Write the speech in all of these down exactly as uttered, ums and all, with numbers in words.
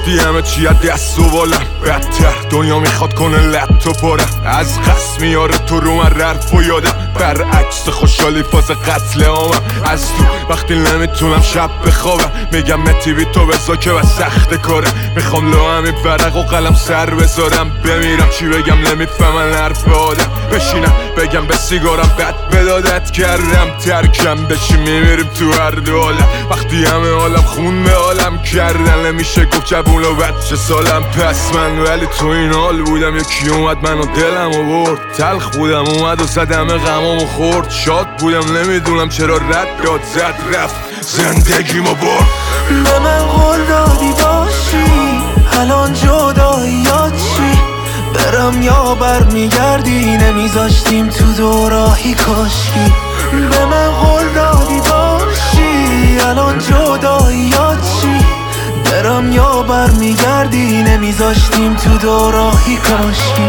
وقتی همه چی از دست و بالم بدتر دنیا میخواد کنه لط و پارم از قصد میاره تو رو من رفت و یادم برعکس خوشحالی فاز قتل عامم از تو وقتی نمیتونم شب بخوابم میگم متی بی تو بزا که و سخت کارم میخوام لو همین ورق و قلم سر بذارم بمیرم چی بگم نمیفهمن حرف آدم بشینم بگم به سیگارم بد بدادت کردم ترکم بشی میمیریم تو هر دو عالم وقتی همه عالم خون به عالم کردن نمیشه گفت جبون و بچه سالم پس من ولی تو این حال بودم یکی اومد منو دلم و برد تلخ بودم اومد و زدم غمامو خورد شاد بودم نمیدونم چرا رد داد زد رفت زندگیمو برد به من قول دادی باشی الان جداییات چی برم یا برمیگردی نمیذاشتیم تو دوراهی کاشکی به من قول دادی باشی الان جداییات چی برم یا برمیگردی نمیذاشتیم تو دوراهی کاشکی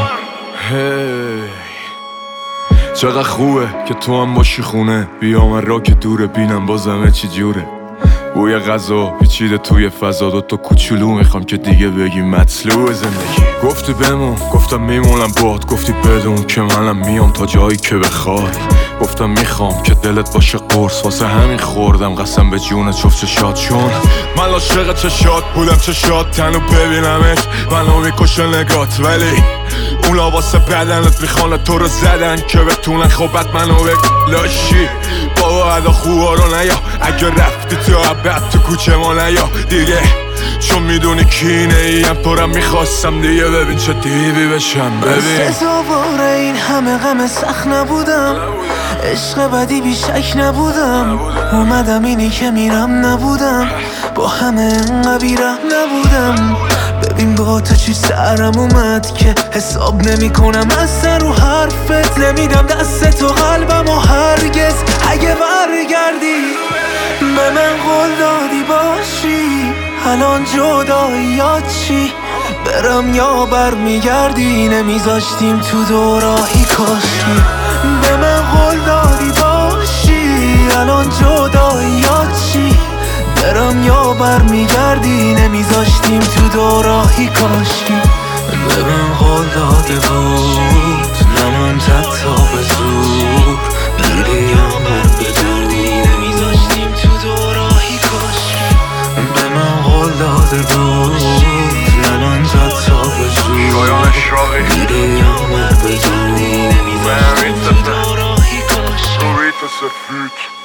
هی چقدر خوبه که تو هم باشی خونه بیا من را که دوره بینم بازمه چی جوره بوی غذا پیچیده توی فضا دوتا کوچولو میخوام که دیگه بگی مطلوب زندگی گفتی بمون گفتم میمونم باد گفتی بدون که منم میام تا جایی که بخوای گفتم میخوام که دلت باشه قرص واسه همین خوردم قسم به جون جفت چشات چون من عاشق چشات بودم چشات تنو ببینمت منو میکشه نگات ولی اونا واسه بدنت میخوانه تو رو زدن که بتونن خوبت منو بلاشی بابا ادا خوبا رو نیا اگه رفتی تو عبد تو کوچه ما نیا دیگه چون میدونی کینه ایم تو رو میخواستم دیگه ببین چه دیوی بشم ببین سزاوار این همه غم سخت نبودم عشق بدی بیشک نبودم اومدم اینی که میرم نبودم با همه انقدر بیرم نبودم ببین با تو چی سرم اومد که حساب نمی کنم از سر رو حرفت نمیدم دست تو قلبم و هرگز اگه برگردی به من قول دادی باشی الان جداییات چی برم یا برمیگردی نمیذاشتیم تو دوراهی کاشکی به من قول دادی باشی الان جداییات چی برم یا برمیگردی نمیذاشتیم تو دوراهی کاشکی به من قول داده بود نموندد تا به زور بری یا برگردی نمیذاشتیم تو دوراهی کاشکی به من قول داده بود نموندد تا به زور بری یا برگردی نمیذاشتیم تو دوراهی کاشکی